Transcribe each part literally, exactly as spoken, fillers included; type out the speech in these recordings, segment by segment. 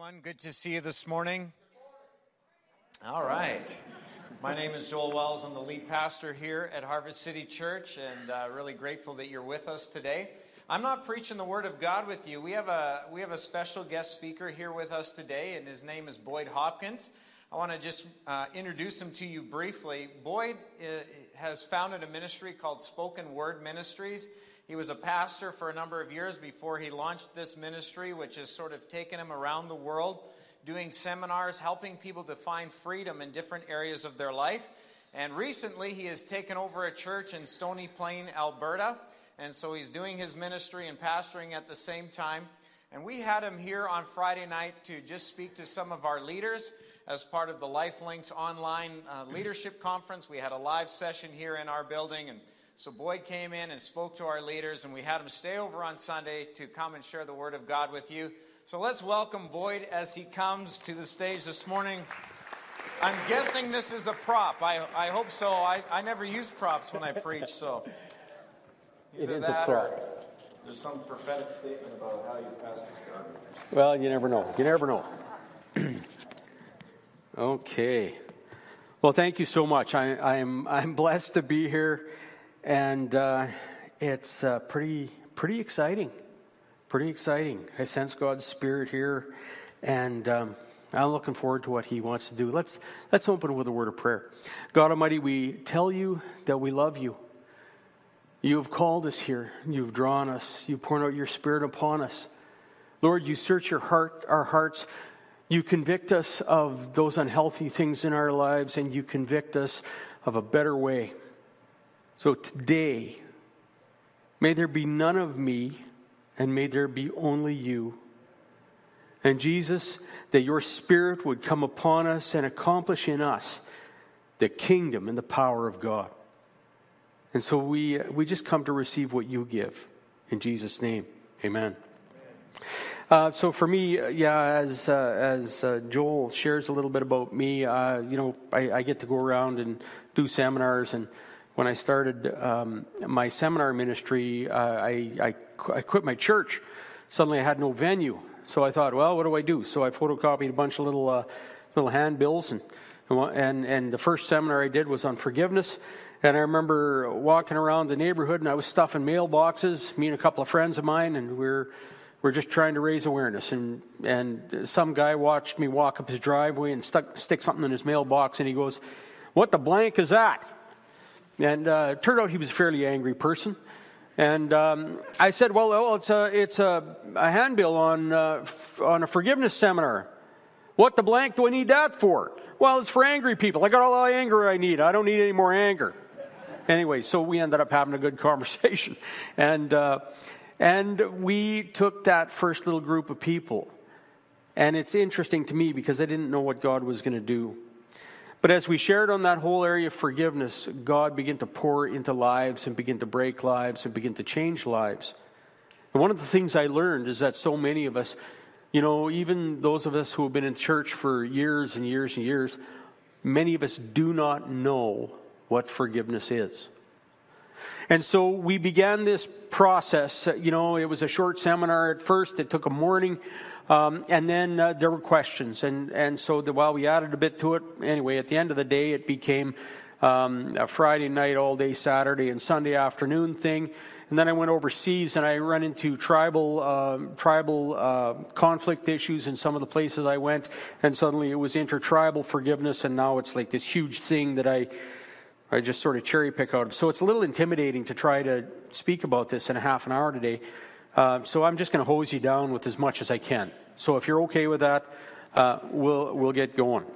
everyone. Good to see you this morning. All right. My name is Joel Wells. I'm the lead pastor here at Harvest City Church, and uh, really grateful that you're with us today. I'm not preaching the Word of God with you. We have a we have a special guest speaker here with us today, and his name is Boyd Hopkins. I want to just uh, introduce him to you briefly. Boyd uh, has founded a ministry called Spoken Word Ministries. He was a pastor for a number of years before he launched this ministry, which has sort of taken him around the world, doing seminars, helping people to find freedom in different areas of their life. And recently, he has taken over a church in Stony Plain, Alberta. And so he's doing his ministry and pastoring at the same time. And we had him here on Friday night to just speak to some of our leaders as part of the LifeLinks online uh, leadership conference. We had a live session here in our building, and so Boyd came in and spoke to our leaders, and we had him stay over on Sunday to come and share the Word of God with you. So let's welcome Boyd as he comes to the stage this morning. I'm guessing this is a prop. I I hope so. I, I never use props when I preach, so. It is a prop. There's some prophetic statement about how you pass this garbage. Well, you never know. You never know. Okay. Well, thank you so much. I, I'm I'm blessed to be here. And uh, it's uh, pretty pretty exciting, pretty exciting. I sense God's Spirit here, and um, I'm looking forward to what He wants to do. Let's let's open with a word of prayer. God Almighty, we tell you that we love you. You have called us here. You've drawn us. You've poured out your Spirit upon us. Lord, you search your heart, our hearts. You convict us of those unhealthy things in our lives, and you convict us of a better way. So today, may there be none of me, and may there be only you. And Jesus, that your Spirit would come upon us and accomplish in us the kingdom and the power of God. And so we we just come to receive what you give. In Jesus' name, amen. Uh, so for me, uh, yeah, as uh, as uh, Joel shares a little bit about me, uh, you know, I, I get to go around and do seminars. And when I started um, my seminar ministry, uh, I, I I quit my church. Suddenly, I had no venue, so I thought, well, what do I do? So I photocopied a bunch of little uh, little handbills, and and and the first seminar I did was on forgiveness. And I remember walking around the neighborhood, and I was stuffing mailboxes. Me and a couple of friends of mine, and we we're We're just trying to raise awareness. And and some guy watched me walk up his driveway and stuck stick something in his mailbox, and he goes, "What the blank is that?" And uh, it turned out he was a fairly angry person. And um, I said, "Well, well, it's a it's a, a handbill on uh, f- on a forgiveness seminar. What the blank do I need that for?" "Well, it's for angry people. I got all the anger I need. I don't need any more anger." Anyway, so we ended up having a good conversation, and. Uh, And we took that first little group of people. And it's interesting to me because I didn't know what God was going to do. But as we shared on that whole area of forgiveness, God began to pour into lives and begin to break lives and begin to change lives. And one of the things I learned is that so many of us, you know, even those of us who have been in church for years and years and years, many of us do not know what forgiveness is. And so we began this process. You know, it was a short seminar at first. It took a morning. Um, and then uh, there were questions. And, and so the, while we added a bit to it, anyway, at the end of the day, it became um, a Friday night, all day Saturday and Sunday afternoon thing. And then I went overseas and I ran into tribal uh, tribal uh, conflict issues in some of the places I went. And suddenly it was intertribal forgiveness. And now it's like this huge thing that I... I just sort of cherry pick out. So it's a little intimidating to try to speak about this in a half an hour today. Uh, so I'm just going to hose you down with as much as I can. So if you're okay with that, uh, we'll we'll get going.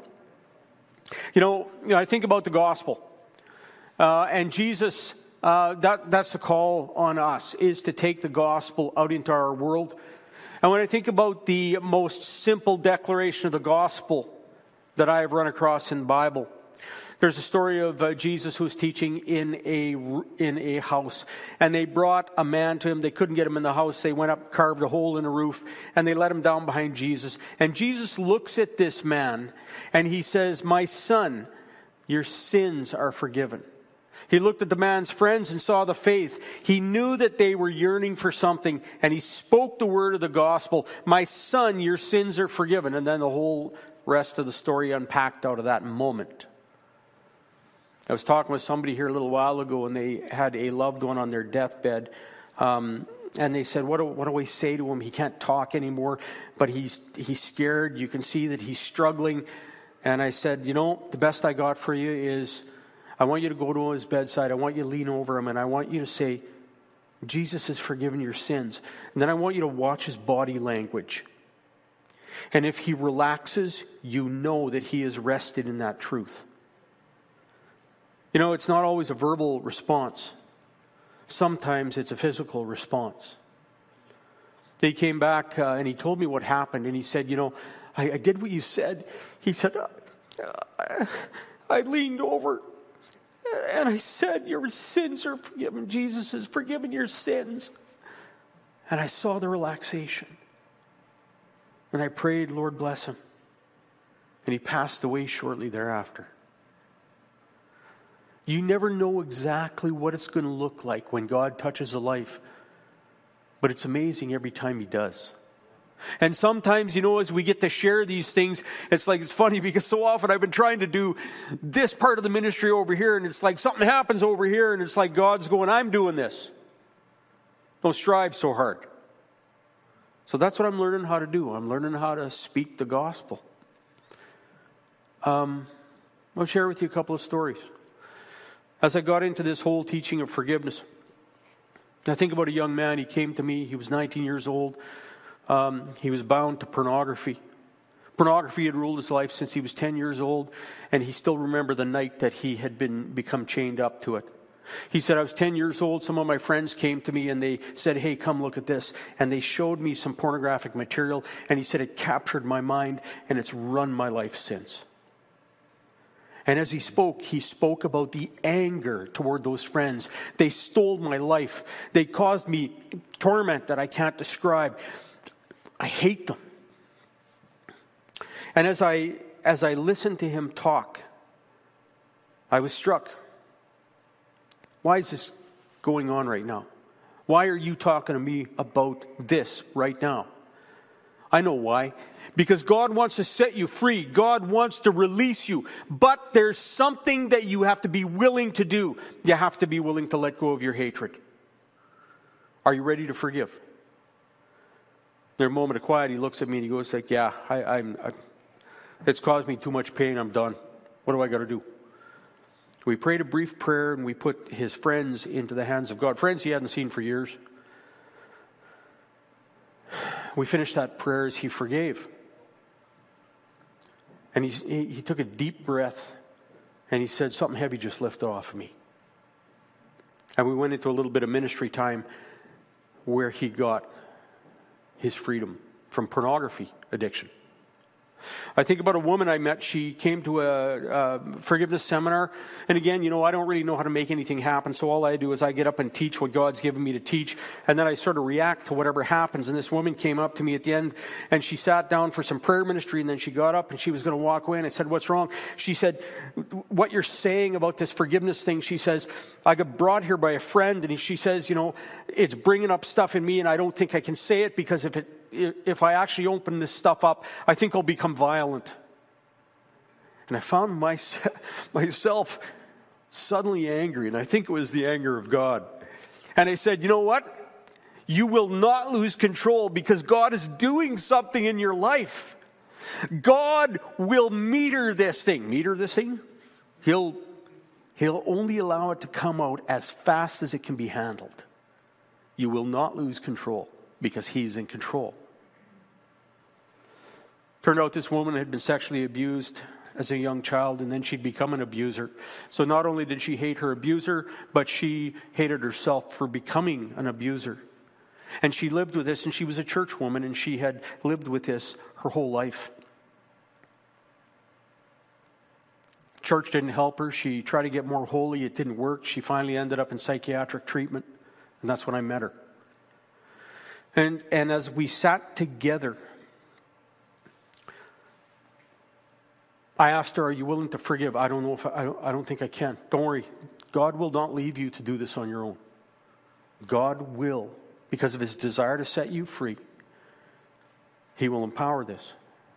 You know, you know I think about the gospel, uh, and Jesus. Uh, that that's the call on us, is to take the gospel out into our world. And when I think about the most simple declaration of the gospel that I have run across in the Bible. There's a story of uh, Jesus who was teaching in a in a house, and they brought a man to him. They couldn't get him in the house. They went up, carved a hole in the roof, and they let him down behind Jesus. And Jesus looks at this man, and he says, "My son, your sins are forgiven." He looked at the man's friends and saw the faith. He knew that they were yearning for something, and he spoke the word of the gospel. My son, your sins are forgiven. And then the whole rest of the story unpacked out of that moment. I was talking with somebody here a little while ago, and they had a loved one on their deathbed. Um, and they said, what do, what do I say to him? He can't talk anymore, but he's he's scared. You can see that he's struggling. And I said, you know, the best I got for you is I want you to go to his bedside. I want you to lean over him, and I want you to say, Jesus has forgiven your sins. And then I want you to watch his body language. And if he relaxes, you know that he is rested in that truth. You know, it's not always a verbal response. Sometimes it's a physical response. They came back uh, and he told me what happened. And he said, you know, I, I did what you said. He said, I, I leaned over and I said, your sins are forgiven. Jesus has forgiven your sins. And I saw the relaxation. And I prayed, Lord bless him. And he passed away shortly thereafter. You never know exactly what it's going to look like when God touches a life. But it's amazing every time he does. And sometimes, you know, as we get to share these things, it's like, it's funny because so often I've been trying to do this part of the ministry over here, and it's like something happens over here, and it's like God's going, I'm doing this. Don't strive so hard. So that's what I'm learning how to do. I'm learning how to speak the gospel. Um, I'll share with you a couple of stories. As I got into this whole teaching of forgiveness, I think about a young man. He came to me. He was nineteen years old. Um, he was bound to pornography. Pornography had ruled his life since he was ten years old, and he still remembered the night that he had been become chained up to it. He said, I was ten years old. Some of my friends came to me and they said, hey, come look at this. And they showed me some pornographic material, and he said it captured my mind, and it's run my life since. And as he spoke, he spoke about the anger toward those friends. They stole my life. They caused me torment that I can't describe. I hate them. And as I as I listened to him talk, I was struck. Why is this going on right now? Why are you talking to me about this right now? I know why. Because God wants to set you free. God wants to release you. But there's something that you have to be willing to do. You have to be willing to let go of your hatred. Are you ready to forgive? There's a moment of quiet. He looks at me and he goes like, yeah, I, I'm, I, it's caused me too much pain. I'm done. What do I got to do? We prayed a brief prayer and we put his friends into the hands of God. Friends he hadn't seen for years. We finished that prayer as he forgave. And he, he took a deep breath and he said, something heavy just lifted off of me. And we went into a little bit of ministry time where he got his freedom from pornography addiction. I think about a woman I met. She came to a, a forgiveness seminar. And again, you know, I don't really know how to make anything happen. So all I do is I get up and teach what God's given me to teach. And then I sort of react to whatever happens. And this woman came up to me at the end and she sat down for some prayer ministry. And then she got up and she was going to walk away. And I said, what's wrong? She said, what you're saying about this forgiveness thing, she says, I got brought here by a friend. And she says, you know, it's bringing up stuff in me. And I don't think I can say it because if it if I actually open this stuff up, I think I'll become violent. And I found myself, myself suddenly angry, and I think it was the anger of God. And I said, you know what? You will not lose control because God is doing something in your life. God will meter this thing. Meter this thing? He'll, he'll only allow it to come out as fast as it can be handled. You will not lose control. Because he's in control. Turned out this woman had been sexually abused as a young child, and then she'd become an abuser. So not only did she hate her abuser, but she hated herself for becoming an abuser. And she lived with this, and she was a church woman, and she had lived with this her whole life. Church didn't help her. She tried to get more holy. It didn't work. She finally ended up in psychiatric treatment, and that's when I met her. And and as we sat together, I asked her, are you willing to forgive? I don't know if I, I, don't, I don't think I can. Don't worry. God will not leave you to do this on your own. God will, because of his desire to set you free, he will empower this.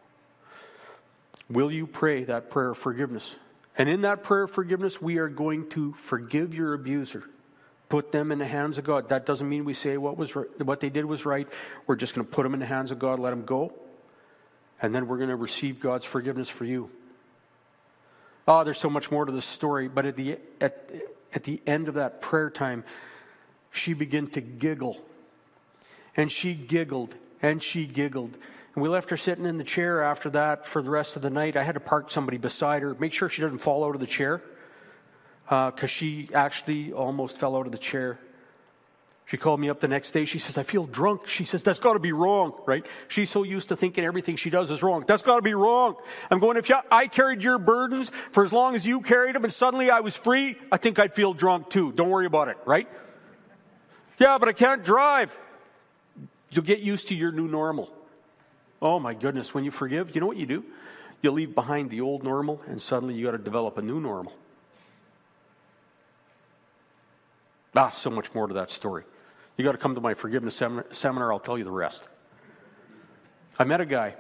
Will you pray that prayer of forgiveness? And in that prayer of forgiveness, we are going to forgive your abuser. Put them in the hands of God. That doesn't mean we say what was right, what they did was right. We're just going to put them in the hands of God, let them go. And then we're going to receive God's forgiveness for you. Oh, there's so much more to this story. But at the, at, at the end of that prayer time, she began to giggle. And she giggled. And she giggled. And we left her sitting in the chair after that for the rest of the night. I had to park somebody beside her. Make sure she doesn't fall out of the chair. Because uh, she actually almost fell out of the chair. She called me up the next day. She says, I feel drunk. She says, that's got to be wrong, right? She's so used to thinking everything she does is wrong. That's got to be wrong. I'm going, if you, I carried your burdens for as long as you carried them and suddenly I was free, I think I'd feel drunk too. Don't worry about it, right? Yeah, but I can't drive. You'll get used to your new normal. Oh my goodness, when you forgive, you know what you do? You leave behind the old normal and suddenly you got to develop a new normal. Ah, so much more to that story. You got to come to my forgiveness seminar, seminar. I'll tell you the rest. I met a guy.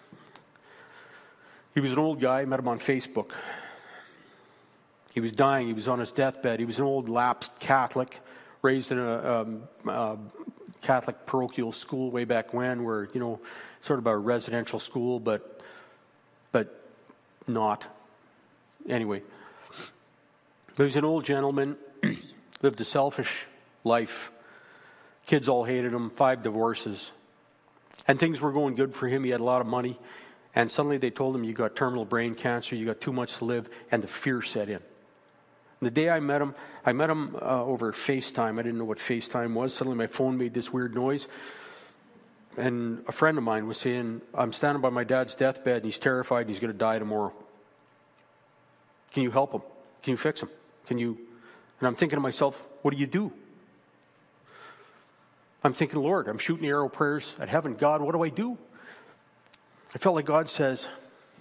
He was an old guy. I met him on Facebook. He was dying. He was on his deathbed. He was an old lapsed Catholic, raised in a um, uh, Catholic parochial school way back when, where, you know, sort of a residential school, but but not. Anyway, he was an old gentleman. Lived a selfish life. Kids all hated him. Five divorces. And things were going good for him. He had a lot of money. And suddenly they told him, you got terminal brain cancer. You got too much to live. And the fear set in. The day I met him, I met him uh, over FaceTime. I didn't know what FaceTime was. Suddenly my phone made this weird noise. And a friend of mine was saying, I'm standing by my dad's deathbed and he's terrified and he's going to die tomorrow. Can you help him? Can you fix him? Can you... And I'm thinking to myself, what do you do? I'm thinking, Lord, I'm shooting arrow prayers at heaven. God, what do I do? I felt like God says,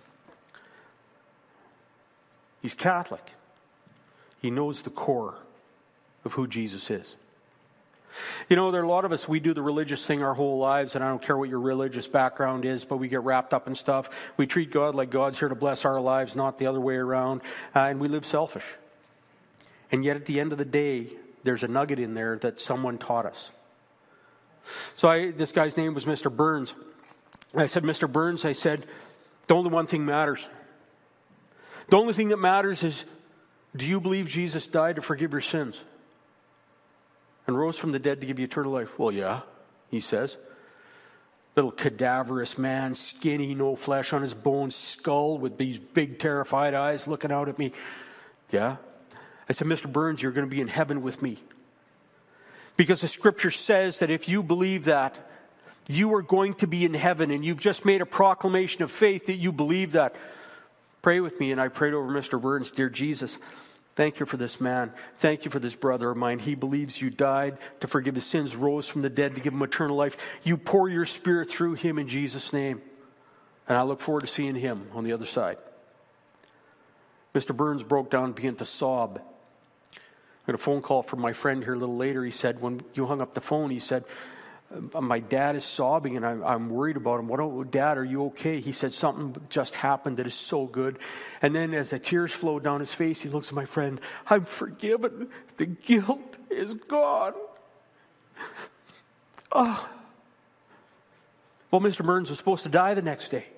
he's Catholic. He knows the core of who Jesus is. You know, there are a lot of us, we do the religious thing our whole lives, and I don't care what your religious background is, but we get wrapped up in stuff. We treat God like God's here to bless our lives, not the other way around, uh, and we live selfish. And yet at the end of the day, there's a nugget in there that someone taught us. So I, this guy's name was Mister Burns. I said, Mister Burns, I said, the only one thing matters. The only thing that matters is, do you believe Jesus died to forgive your sins and rose from the dead to give you eternal life? Well, yeah, he says. Little cadaverous man, skinny, no flesh on his bones, skull with these big terrified eyes looking out at me. Yeah. I said, Mister Burns, you're going to be in heaven with me. Because the scripture says that if you believe that, you are going to be in heaven, and you've just made a proclamation of faith that you believe that. Pray with me. And I prayed over Mister Burns. Dear Jesus, thank you for this man. Thank you for this brother of mine. He believes you died to forgive his sins, rose from the dead to give him eternal life. You pour your spirit through him in Jesus' name. And I look forward to seeing him on the other side. Mister Burns broke down and began to sob. I got a phone call from my friend here a little later. He said, when you hung up the phone, he said, my dad is sobbing and I'm, I'm worried about him. What, oh, Dad, are you okay? He said, something just happened that is so good. And then as the tears flowed down his face, he looks at my friend. I'm forgiven. The guilt is gone. Oh. Well, Mister Burns was supposed to die the next day.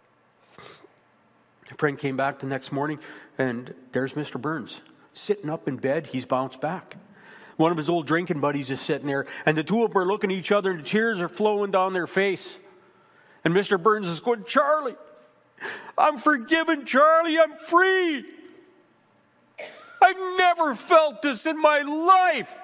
A friend came back the next morning and there's Mister Burns. Sitting up in bed, he's bounced back. One of his old drinking buddies is sitting there, and the two of them are looking at each other, and the tears are flowing down their face. And Mister Burns is going, Charlie, I'm forgiven, Charlie, I'm free. I've never felt this in my life.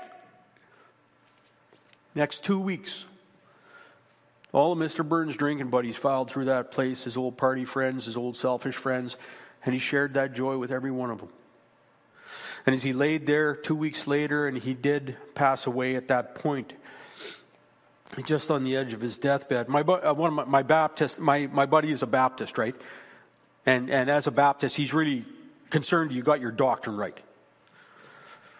Next two weeks, all of Mister Burns' drinking buddies filed through that place, his old party friends, his old selfish friends, and he shared that joy with every one of them. And as he laid there two weeks later, and he did pass away at that point, just on the edge of his deathbed. My uh, one of my, my Baptist, my, my buddy is a Baptist, right? And and as a Baptist, he's really concerned you got your doctrine right.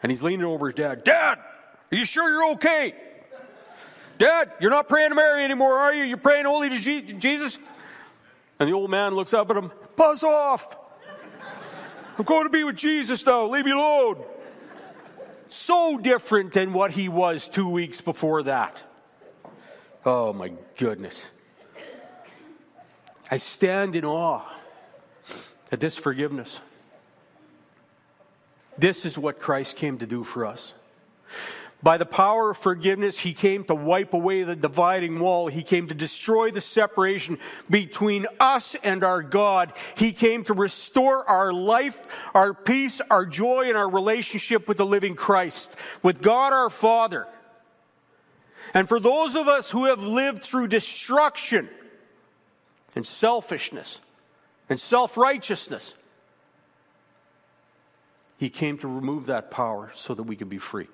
And he's leaning over his dad. Dad, are you sure you're okay? Dad, you're not praying to Mary anymore, are you? You're praying only to G- Jesus? And the old man looks up at him. Buzz off. I'm going to be with Jesus now. Leave me alone. So different than what he was two weeks before that. Oh, my goodness. I stand in awe at this forgiveness. This is what Christ came to do for us. By the power of forgiveness, he came to wipe away the dividing wall. He came to destroy the separation between us and our God. He came to restore our life, our peace, our joy, and our relationship with the living Christ, with God our Father. And for those of us who have lived through destruction and selfishness and self-righteousness, he came to remove that power so that we could be free.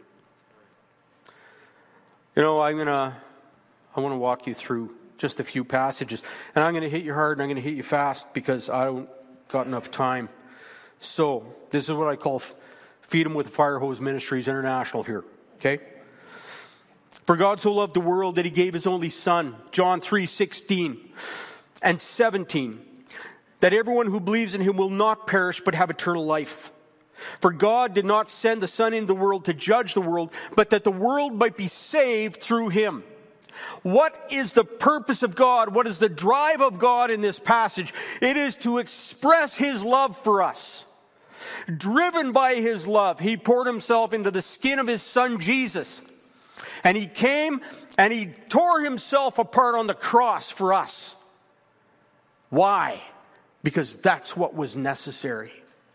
You know, I'm going to, I want to walk you through just a few passages. And I'm going to hit you hard and I'm going to hit you fast because I don't got enough time. So, this is what I call Feed 'em with the Fire Hose Ministries International here. Okay? For God so loved the world that he gave his only Son, John three sixteen and seventeen, that everyone who believes in him will not perish but have eternal life. For God did not send the Son into the world to judge the world, but that the world might be saved through him. What is the purpose of God? What is the drive of God in this passage? It is to express his love for us. Driven by his love, he poured himself into the skin of his Son Jesus. And he came and he tore himself apart on the cross for us. Why? Because that's what was necessary.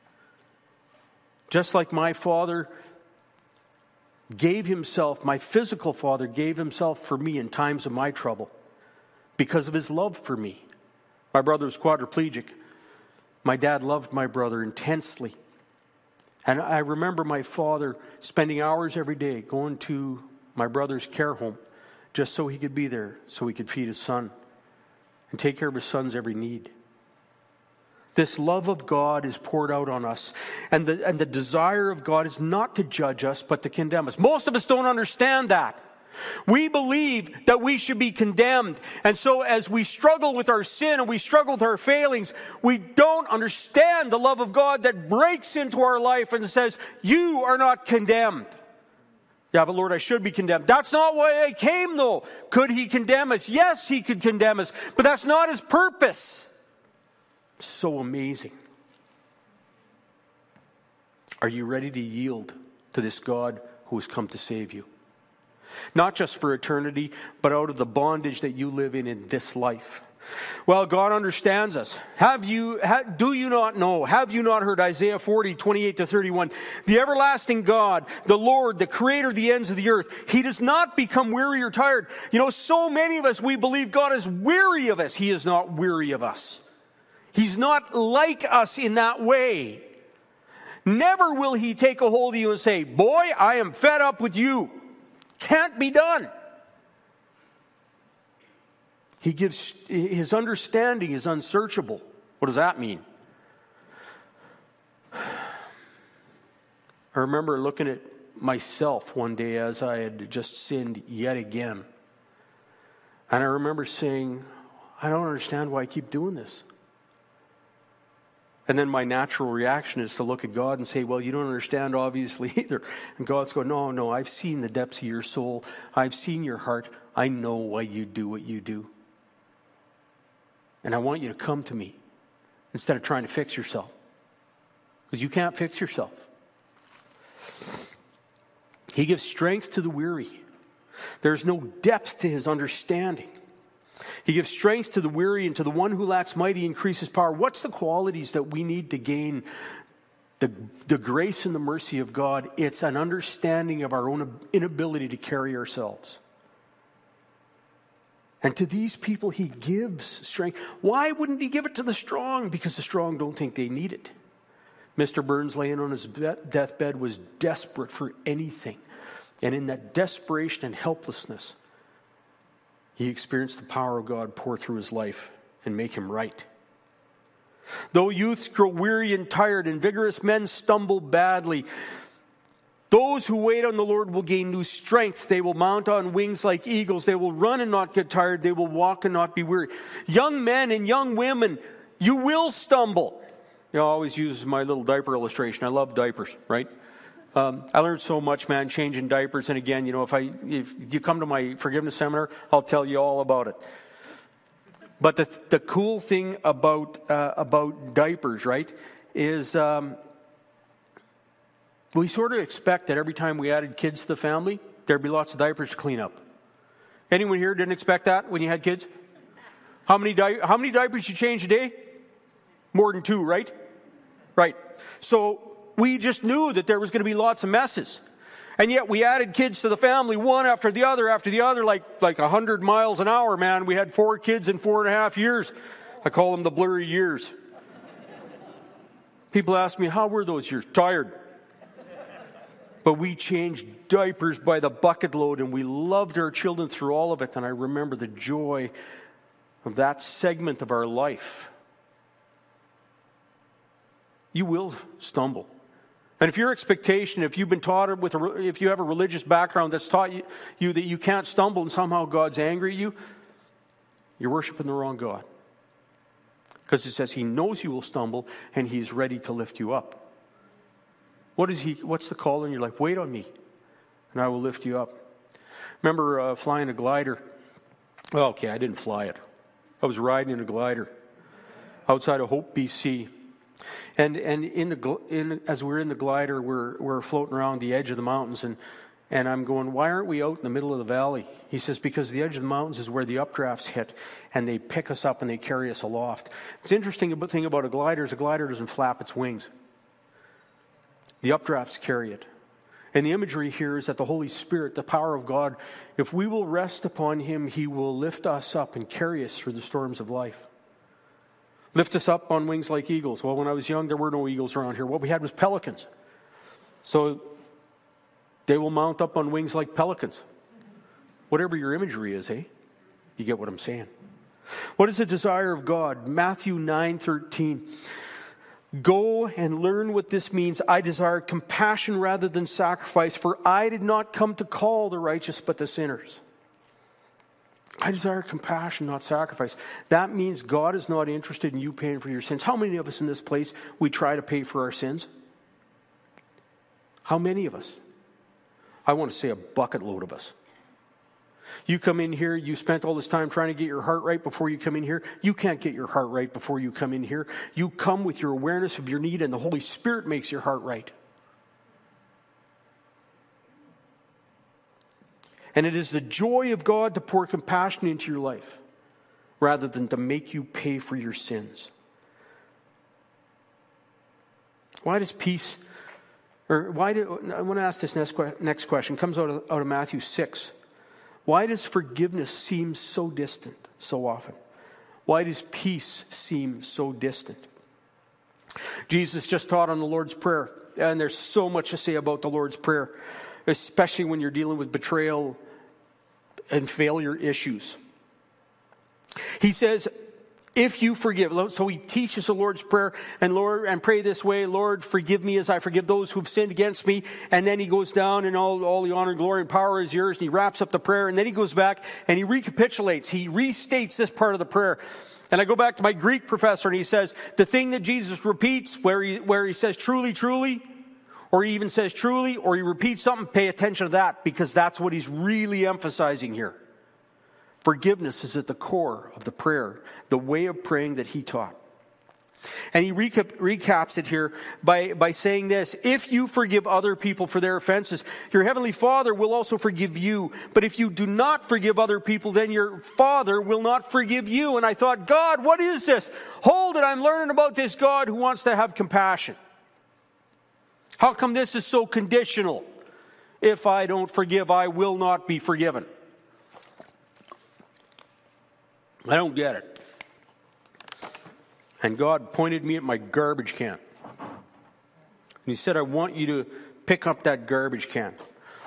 Just like my father gave himself, my physical father gave himself for me in times of my trouble because of his love for me. My brother was quadriplegic. My dad loved my brother intensely. And I remember my father spending hours every day going to my brother's care home just so he could be there, so he could feed his son and take care of his son's every need. This love of God is poured out on us. And the, and the desire of God is not to judge us, but to condemn us. Most of us don't understand that. We believe that we should be condemned. And so as we struggle with our sin and we struggle with our failings, we don't understand the love of God that breaks into our life and says, you are not condemned. Yeah, but Lord, I should be condemned. That's not why I came, though. Could he condemn us? Yes, he could condemn us. But that's not his purpose. So amazing. Are you ready to yield to this God who has come to save you? Not just for eternity, but out of the bondage that you live in in this life. Well, God understands us. Have you, ha, do you not know? Have you not heard Isaiah forty, twenty-eight to thirty-one? The everlasting God, the Lord, the creator of the ends of the earth, he does not become weary or tired. You know, so many of us, we believe God is weary of us. He is not weary of us. He's not like us in that way. Never will he take a hold of you and say, boy, I am fed up with you. Can't be done. He gives, his understanding is unsearchable. What does that mean? I remember looking at myself one day as I had just sinned yet again. And I remember saying, I don't understand why I keep doing this. And then my natural reaction is to look at God and say, well, you don't understand obviously either. And God's going, no, no, I've seen the depths of your soul. I've seen your heart. I know why you do what you do. And I want you to come to me instead of trying to fix yourself. Because you can't fix yourself. He gives strength to the weary. There's no depth to his understanding. He gives strength to the weary, and to the one who lacks might he increases power. What's the qualities that we need to gain the, the grace and the mercy of God? It's an understanding of our own inability to carry ourselves. And to these people, he gives strength. Why wouldn't he give it to the strong? Because the strong don't think they need it. Mister Burns, laying on his deathbed, was desperate for anything. And in that desperation and helplessness, he experienced the power of God pour through his life and make him right. Though youths grow weary and tired and vigorous men stumble badly, Those who wait on the Lord will gain new strength. They will mount on wings like eagles. They will run and not get tired. They will walk and not be weary. Young men and young women, you will stumble. You know, I always use my little diaper illustration. I love diapers, right? Um, I learned so much, man, changing diapers. And again, you know, if I if you come to my forgiveness seminar, I'll tell you all about it. But the the cool thing about uh, about diapers, right, is um, we sort of expect that every time we added kids to the family, there'd be lots of diapers to clean up. Anyone here didn't expect that when you had kids? How many di- how many diapers you change a day? More than two, right? Right. So we just knew that there was going to be lots of messes. And yet we added kids to the family, one after the other after the other, like like one hundred miles an hour, man. We had four kids in four and a half years. I call them the blurry years. People ask me, how were those years? Tired. But we changed diapers by the bucket load, and we loved our children through all of it. And I remember the joy of that segment of our life. You will stumble. And if your expectation, if you've been taught with, a, if you have a religious background that's taught you, you that you can't stumble and somehow God's angry at you, you're worshiping the wrong God. Because it says He knows you will stumble and He's ready to lift you up. What is He? What's the call in your life? Wait on me, and I will lift you up. Remember uh, flying a glider? Well, okay, I didn't fly it. I was riding in a glider outside of Hope, B C. And and in the in, as we're in the glider, we're we're floating around the edge of the mountains, and and I'm going, why aren't we out in the middle of the valley? He says, because the edge of the mountains is where the updrafts hit, and they pick us up and they carry us aloft. It's interesting thing about a glider is a glider doesn't flap its wings. The updrafts carry it. And the imagery here is that the Holy Spirit, the power of God, if we will rest upon Him, He will lift us up and carry us through the storms of life. Lift us up on wings like eagles. Well, when I was young, there were no eagles around here. What we had was pelicans. So they will mount up on wings like pelicans. Whatever your imagery is, eh? You get what I'm saying. What is the desire of God? Matthew nine thirteen. Go and learn what this means. I desire compassion rather than sacrifice, for I did not come to call the righteous but the sinners. I desire compassion, not sacrifice. That means God is not interested in you paying for your sins. How many of us in this place, we try to pay for our sins? How many of us? I want to say a bucket load of us. You come in here, you spent all this time trying to get your heart right before you come in here. You can't get your heart right before you come in here. You come with your awareness of your need, and the Holy Spirit makes your heart right. And it is the joy of God to pour compassion into your life rather than to make you pay for your sins. Why does peace, or why do, I want to ask this next, next question, it comes out of, out of Matthew six. Why does forgiveness seem so distant so often? Why does peace seem so distant? Jesus just taught on the Lord's Prayer, and there's so much to say about the Lord's Prayer, especially when you're dealing with betrayal and failure issues. He says, if you forgive, so he teaches the Lord's Prayer, and Lord, and pray this way, Lord, forgive me as I forgive those who've sinned against me. And then he goes down, and all, all the honor, glory, and power is yours, and he wraps up the prayer, and then he goes back, and he recapitulates, he restates this part of the prayer. And I go back to my Greek professor, and he says, the thing that Jesus repeats, where he, where he says, truly, truly, or he even says truly, or he repeats something, pay attention to that, because that's what he's really emphasizing here. Forgiveness is at the core of the prayer, the way of praying that he taught. And he recap, recaps it here by, by saying this, if you forgive other people for their offenses, your heavenly Father will also forgive you. But if you do not forgive other people, then your Father will not forgive you. And I thought, God, what is this? Hold it, I'm learning about this God who wants to have compassion. How come this is so conditional? If I don't forgive, I will not be forgiven. I don't get it. And God pointed me at my garbage can. And he said, I want you to pick up that garbage can.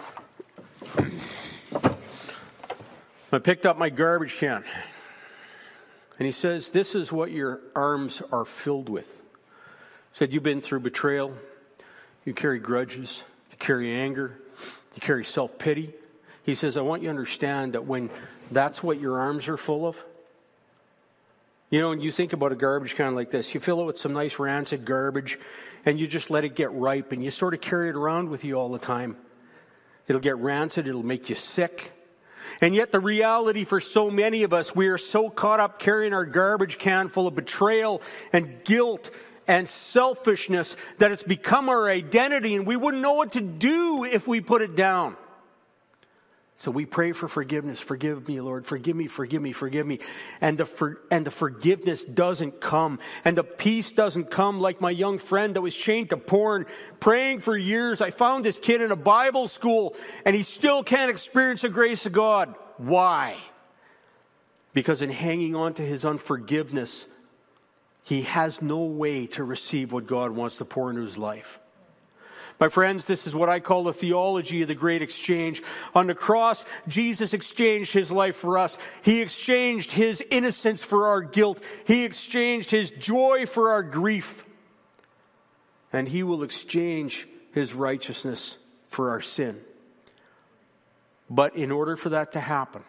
I picked up my garbage can. And he says, this is what your arms are filled with. He said, you've been through betrayal. You carry grudges. You carry anger. You carry self-pity. He says, I want you to understand that when that's what your arms are full of, you know, and you think about a garbage can like this. You fill it with some nice rancid garbage, and you just let it get ripe, and you sort of carry it around with you all the time. It'll get rancid. It'll make you sick. And yet the reality for so many of us, we are so caught up carrying our garbage can full of betrayal and guilt and selfishness that it's become our identity, and we wouldn't know what to do if we put it down. So we pray for forgiveness. Forgive me, Lord. Forgive me, forgive me, forgive me. And the for, and the forgiveness doesn't come. And the peace doesn't come like my young friend that was chained to porn, praying for years. I found this kid in a Bible school, and he still can't experience the grace of God. Why? Because in hanging on to his unforgiveness, he has no way to receive what God wants to pour into his life. My friends, this is what I call the theology of the great exchange. On the cross, Jesus exchanged his life for us. He exchanged his innocence for our guilt. He exchanged his joy for our grief. And he will exchange his righteousness for our sin. But in order for that to happen,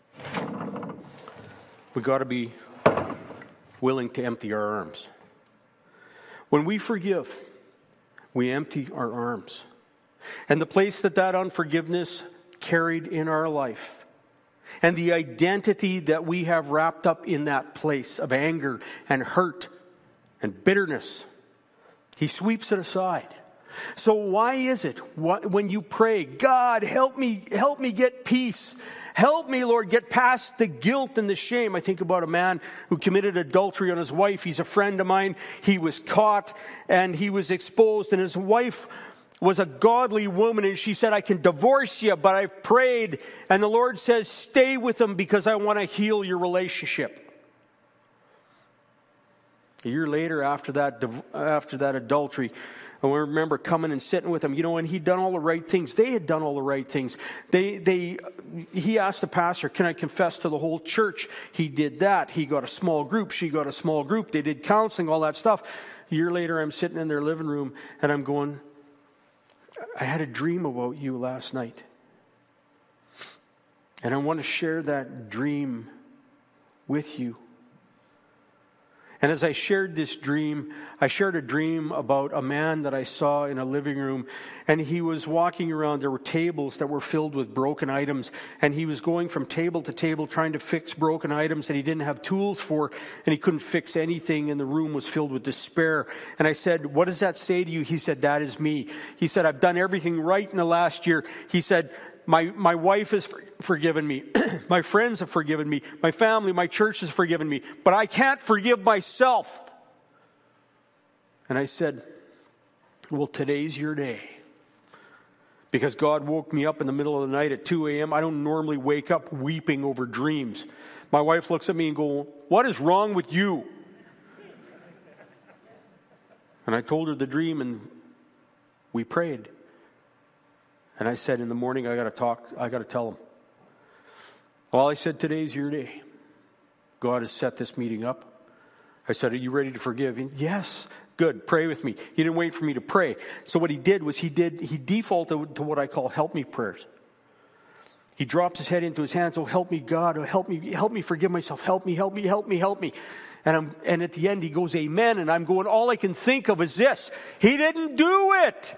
we've got to be willing to empty our arms. When we forgive, we empty our arms. And the place that that unforgiveness carried in our life, and the identity that we have wrapped up in that place of anger and hurt and bitterness, he sweeps it aside. So why is it when you pray, God, help me, help me get peace. Help me, Lord, get past the guilt and the shame. I think about a man who committed adultery on his wife. He's a friend of mine. He was caught and he was exposed, and his wife was a godly woman, and she said, I can divorce you, but I've prayed. And the Lord says, stay with him because I want to heal your relationship. A year later, after that, after that adultery, I remember coming and sitting with him, you know, and he'd done all the right things. They had done all the right things. They, they, he asked the pastor, can I confess to the whole church? He did that. He got a small group. She got a small group. They did counseling, all that stuff. A year later, I'm sitting in their living room, and I'm going, I had a dream about you last night. And I want to share that dream with you. And as I shared this dream, I shared a dream about a man that I saw in a living room, and he was walking around. There were tables that were filled with broken items, and he was going from table to table trying to fix broken items that he didn't have tools for, and he couldn't fix anything, and the room was filled with despair. And I said, what does that say to you? He said, that is me. He said, I've done everything right in the last year. He said, My my wife has forgiven me. My friends have forgiven me. My family, my church has forgiven me. But I can't forgive myself. And I said, well, today's your day. Because God woke me up in the middle of the night at two a.m. I don't normally wake up weeping over dreams. My wife looks at me and goes, what is wrong with you? And I told her the dream, and we prayed. And I said, in the morning, I got to talk, I got to tell him. Well, I said, today's your day. God has set this meeting up. I said, are you ready to forgive? He, yes. Good. Pray with me. He didn't wait for me to pray. So what he did was he did, he defaulted to what I call help me prayers. He drops his head into his hands. Oh, help me, God. Oh, help me, help me forgive myself. Help me, help me, help me, help me. And I'm, and at the end, he goes, amen. And I'm going, all I can think of is this. He didn't do it.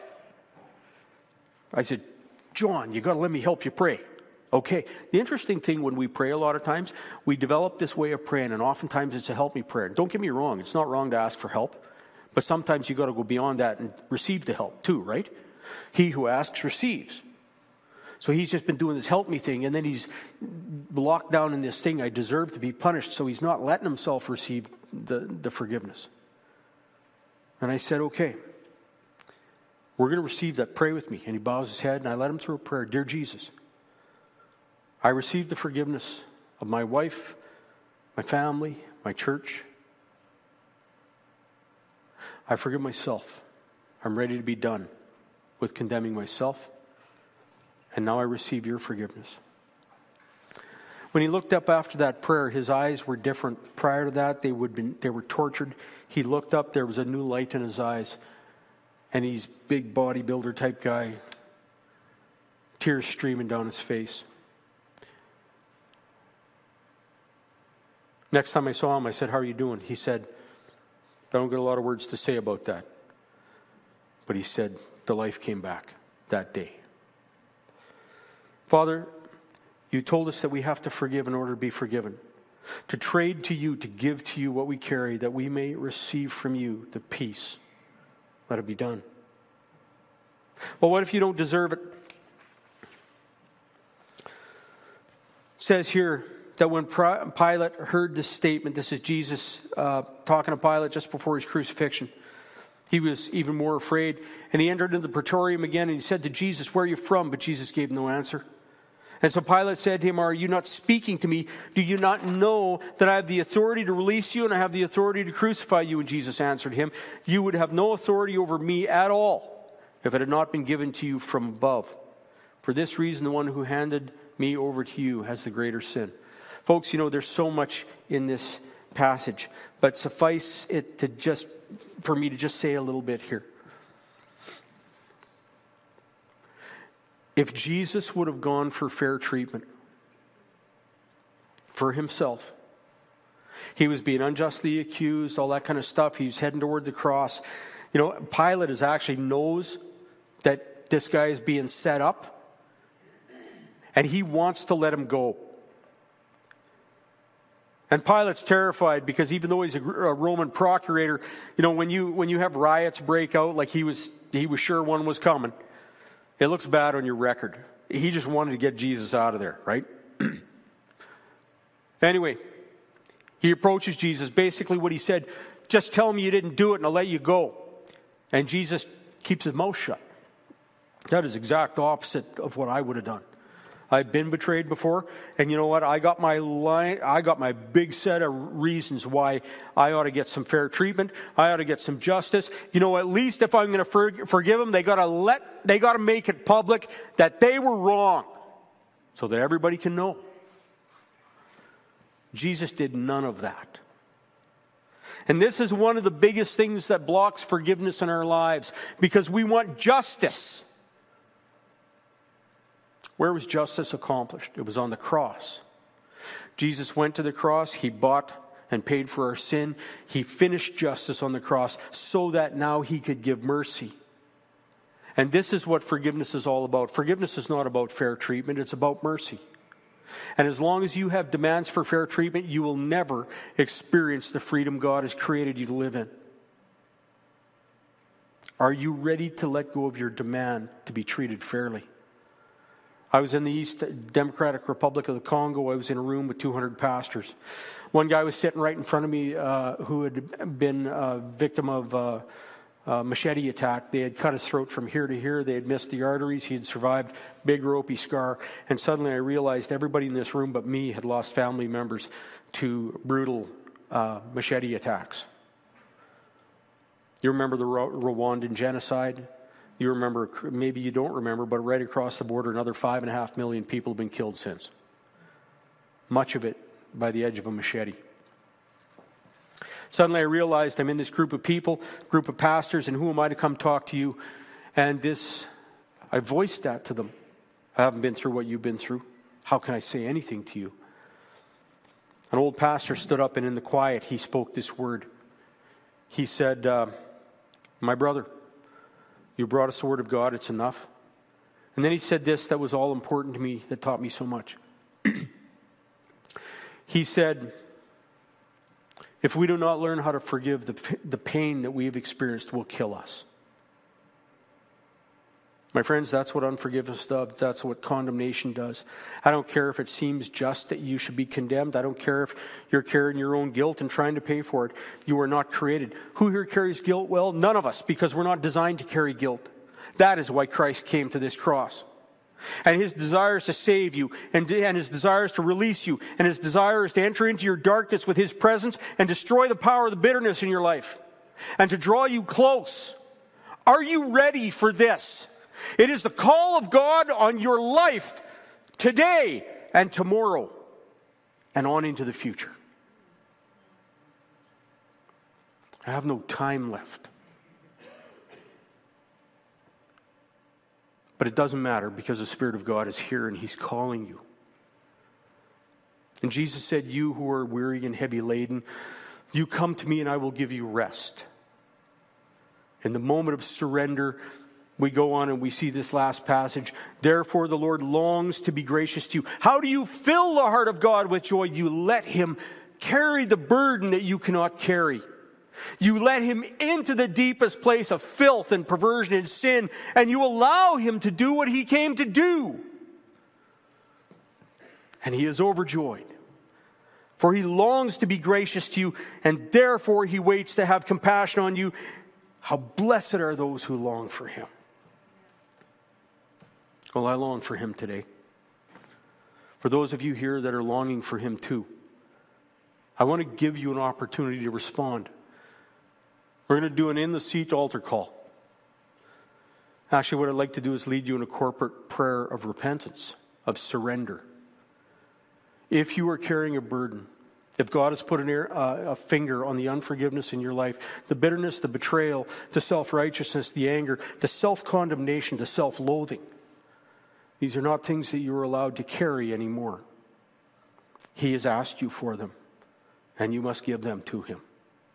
I said, John, you got to let me help you pray. Okay. The interesting thing when we pray a lot of times, we develop this way of praying, and oftentimes it's a help me prayer. Don't get me wrong. It's not wrong to ask for help, but sometimes you got to go beyond that and receive the help too, right? He who asks receives. So he's just been doing this help me thing, and then he's locked down in this thing, I deserve to be punished, so he's not letting himself receive the, the forgiveness. And I said, okay. We're going to receive that. Pray with me. And he bows his head, and I led him through a prayer. Dear Jesus, I received the forgiveness of my wife, my family, my church. I forgive myself. I'm ready to be done with condemning myself. And now I receive your forgiveness. When he looked up after that prayer, his eyes were different. Prior to that, they would been, they were tortured. He looked up. There was a new light in his eyes. And he's big bodybuilder type guy, tears streaming down his face. Next time I saw him, I said, "How are you doing?" He said, "I don't get a lot of words to say about that." But he said, the life came back that day. Father, you told us that we have to forgive in order to be forgiven. To trade to you, to give to you what we carry, that we may receive from you the peace. Let it be done. Well, what if you don't deserve it? It says here that when Pilate heard this statement, this is Jesus uh, talking to Pilate just before his crucifixion, he was even more afraid. And he entered into the praetorium again, and he said to Jesus, "Where are you from?" But Jesus gave no answer. And so Pilate said to him, "Are you not speaking to me? Do you not know that I have the authority to release you and I have the authority to crucify you?" And Jesus answered him, "You would have no authority over me at all if it had not been given to you from above. For this reason, the one who handed me over to you has the greater sin." Folks, you know, there's so much in this passage, but suffice it to just, for me to just say a little bit here. If Jesus would have gone for fair treatment for himself, he was being unjustly accused, all that kind of stuff. He was heading toward the cross. You know, Pilate is actually knows that this guy is being set up, and he wants to let him go. And Pilate's terrified because even though he's a, a Roman procurator, you know, when you when you have riots break out, like he was he was sure one was coming, it looks bad on your record. He just wanted to get Jesus out of there, right? Anyway, he approaches Jesus. Basically what he said, "Just tell me you didn't do it and I'll let you go." And Jesus keeps his mouth shut. That is exact opposite of what I would have done. I've been betrayed before, and you know what? I got my line, I got my big set of reasons why I ought to get some fair treatment. I ought to get some justice. You know, at least if I'm going to for, forgive them, they got to let, they got to make it public that they were wrong, so that everybody can know. Jesus did none of that. And this is one of the biggest things that blocks forgiveness in our lives, because we want justice. Where was justice accomplished? It was on the cross. Jesus went to the cross. He bought and paid for our sin. He finished justice on the cross so that now he could give mercy. And this is what forgiveness is all about. Forgiveness is not about fair treatment. It's about mercy. And as long as you have demands for fair treatment, you will never experience the freedom God has created you to live in. Are you ready to let go of your demand to be treated fairly? I was in the East Democratic Republic of the Congo. I was in a room with two hundred pastors. One guy was sitting right in front of me uh, who had been a victim of uh, a machete attack. They had cut his throat from here to here. They had missed the arteries. He had survived big ropey scar. And suddenly I realized everybody in this room but me had lost family members to brutal uh, machete attacks. You remember the Rwandan genocide? You remember, maybe you don't remember, but right across the border, another five and a half million people have been killed since. Much of it by the edge of a machete. Suddenly I realized I'm in this group of people, group of pastors, and who am I to come talk to you? And this, I voiced that to them. I haven't been through what you've been through. How can I say anything to you? An old pastor stood up, and in the quiet, he spoke this word. He said, uh, "My brother, you brought us the word of God, it's enough." And then he said this that was all important to me, that taught me so much. He said, "If we do not learn how to forgive, the, the pain that we have experienced will kill us." My friends, that's what unforgiveness does. That's what condemnation does. I don't care if it seems just that you should be condemned. I don't care if you're carrying your own guilt and trying to pay for it. You are not created. Who here carries guilt? Well, none of us, because we're not designed to carry guilt. That is why Christ came to this cross. And his desire is to save you, and, and his desire is to release you, and his desire is to enter into your darkness with his presence and destroy the power of the bitterness in your life, and to draw you close. Are you ready for this? It is the call of God on your life today and tomorrow and on into the future. I have no time left. But it doesn't matter because the Spirit of God is here and He's calling you. And Jesus said, you who are weary and heavy laden, you come to me and I will give you rest. In the moment of surrender, we go on and we see this last passage. Therefore the Lord longs to be gracious to you. How do you fill the heart of God with joy? You let Him carry the burden that you cannot carry. You let Him into the deepest place of filth and perversion and sin, and you allow Him to do what He came to do. And He is overjoyed. For He longs to be gracious to you, and therefore He waits to have compassion on you. How blessed are those who long for Him. Well, I long for Him today. For those of you here that are longing for Him too, I want to give you an opportunity to respond. We're going to do an in-the-seat altar call. Actually, what I'd like to do is lead you in a corporate prayer of repentance, of surrender. If you are carrying a burden, if God has put an ear, uh, a finger on the unforgiveness in your life, the bitterness, the betrayal, the self-righteousness, the anger, the self-condemnation, the self-loathing, these are not things that you're allowed to carry anymore. He has asked you for them, and you must give them to Him.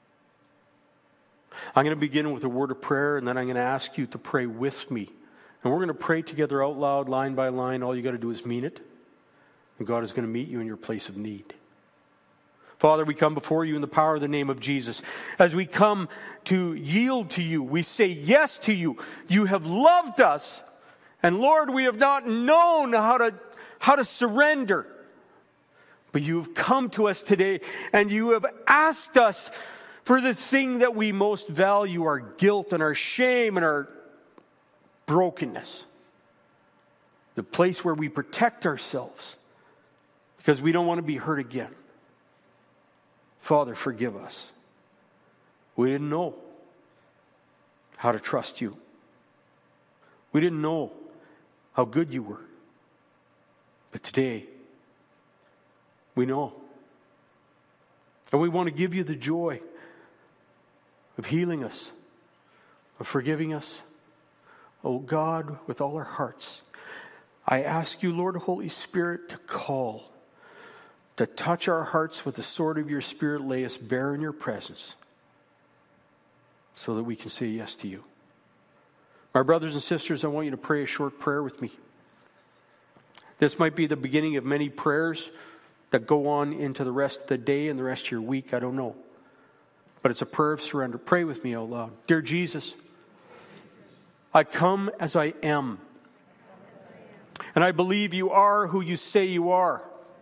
I'm going to begin with a word of prayer, and then I'm going to ask you to pray with me. And we're going to pray together out loud, line by line. All you got to do is mean it. And God is going to meet you in your place of need. Father, we come before you in the power of the name of Jesus. As we come to yield to you, we say yes to you. You have loved us. And Lord, we have not known how to, how to surrender. But you have come to us today, and you have asked us for the thing that we most value, our guilt and our shame and our brokenness. The place where we protect ourselves because we don't want to be hurt again. Father, forgive us. We didn't know how to trust you. We didn't know how good you were. But today, we know. And we want to give you the joy of healing us, of forgiving us. Oh God, with all our hearts, I ask you, Lord Holy Spirit, to call, to touch our hearts with the sword of your Spirit, lay us bare in your presence, so that we can say yes to you. My brothers and sisters, I want you to pray a short prayer with me. This might be the beginning of many prayers that go on into the rest of the day and the rest of your week. I don't know. But it's a prayer of surrender. Pray with me out loud. Dear Jesus, I come as I am. And I believe you are who you say you are.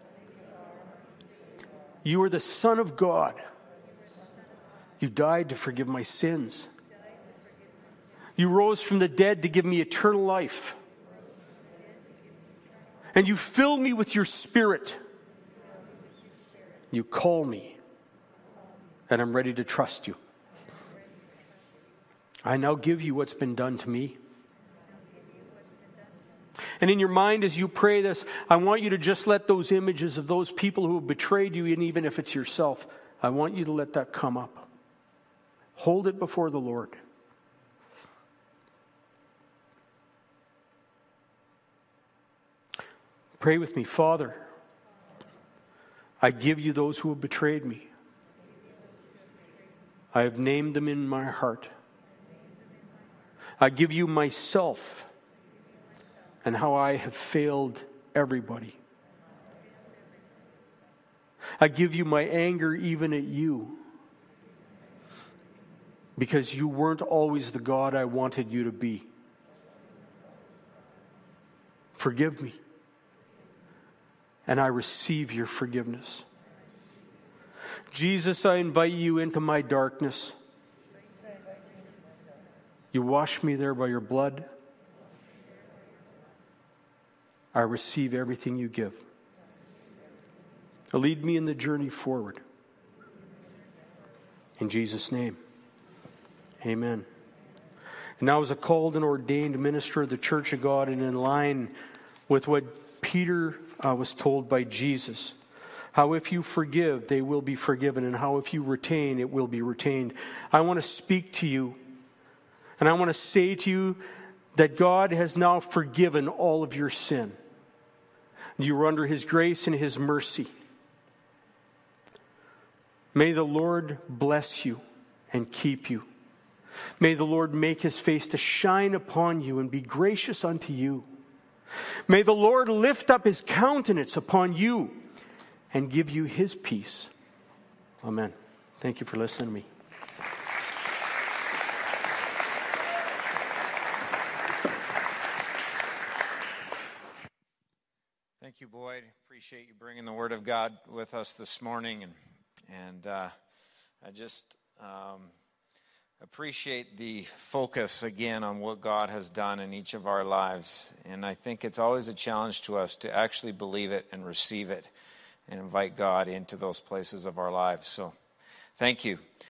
You are the Son of God. You died to forgive my sins. You rose from the dead to give me eternal life. And you fill me with your Spirit. You call me. And I'm ready to trust you. I now give you what's been done to me. And in your mind as you pray this, I want you to just let those images of those people who have betrayed you, and even if it's yourself, I want you to let that come up. Hold it before the Lord. Pray with me. Father, I give you those who have betrayed me. I have named them in my heart. I give you myself and how I have failed everybody. I give you my anger even at you, because you weren't always the God I wanted you to be. Forgive me, and I receive your forgiveness. Jesus, I invite you into my darkness. You wash me there by your blood. I receive everything you give. Lead me in the journey forward. In Jesus' name, amen. And now, as a called and ordained minister of the Church of God, and in line with what Peter uh, was told by Jesus, how if you forgive, they will be forgiven, and how if you retain, it will be retained. I want to speak to you, and I want to say to you that God has now forgiven all of your sin. You are under His grace and His mercy. May the Lord bless you and keep you. May the Lord make His face to shine upon you and be gracious unto you. May the Lord lift up His countenance upon you and give you His peace. Amen. Thank you for listening to me. Thank you, Boyd. Appreciate you bringing the Word of God with us this morning, and and uh, I just um, appreciate the focus again on what God has done in each of our lives. And I think it's always a challenge to us to actually believe it and receive it, and invite God into those places of our lives. So, thank you.